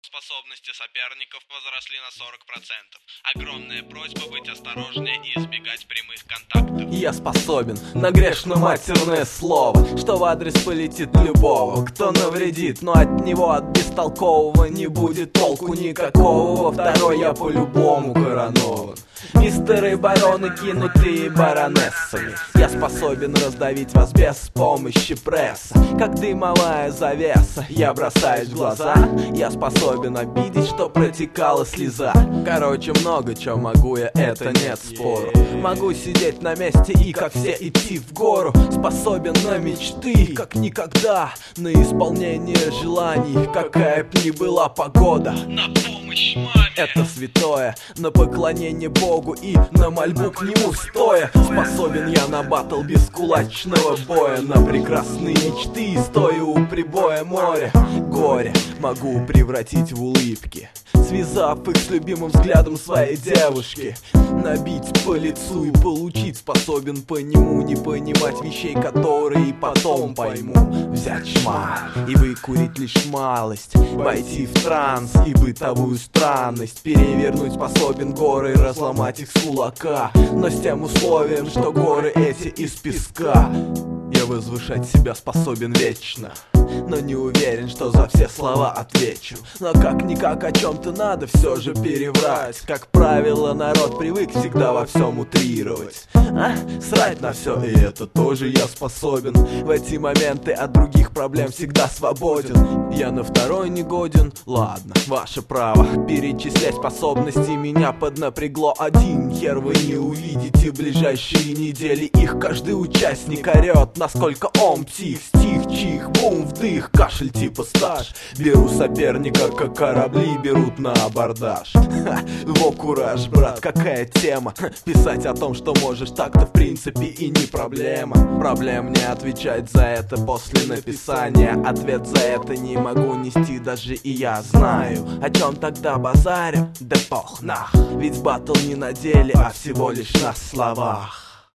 Способности соперников возросли на 40%. Огромная просьба быть осторожнее и избегать прямых контактов. Я способен на грешно-матерное слово, что в адрес полетит любого, кто навредит, но от него, от бестолкового, не будет толку никакого. Во второй я по-любому коронован. Мистеры бароны, кинутые баронессами. Я способен раздавить вас без помощи пресса. Как дымовая завеса, я бросаюсь в глаза. Я способен обидеть, что протекала слеза. Короче, много чего могу я, это нет спору. Могу сидеть на месте и, как все, идти в гору. Способен на мечты, как никогда. На исполнение желаний, какая б ни была погода. На помощь маме! Это святое, на поклонение Богу и на мольбу к нему стоя. Способен я на баттл без кулачного боя, на прекрасные мечты, стоя у прибоя моря. Горе могу превратить в улыбки, связав их с любимым взглядом своей девушки. Набить по лицу и получить способен по нему, не понимать вещей, которые потом пойму. Взять шмат и выкурить лишь малость, войти в транс и бытовую странность. Перевернуть способен горы, разломать их с кулака, но с тем условием, что горы эти из песка. Я возвышать себя способен вечно, но не уверен, что за все слова отвечу. Но как-никак о чем-то надо все же переврать. Как правило, народ привык всегда во всем утрировать. Срать на все, и это тоже я способен. В эти моменты от других проблем всегда свободен. Я на второй не годен, ладно, ваше право. Перечислять способности меня поднапрягло. Один хер вы не увидите в ближайшие недели. Их каждый участник орет, насколько он псих. Стих, чих, бум, вдых, кашель типа стаж. Беру соперника, как корабли берут на абордаж. Во кураж, брат, какая тема. Писать о том, что можешь так-то в принципе и не проблема. Проблем не отвечать за это после написания. Ответ за это не могу нести даже и я знаю. О чем тогда базарю? Да пох нах. Ведь баттл не на деле, а всего лишь на словах.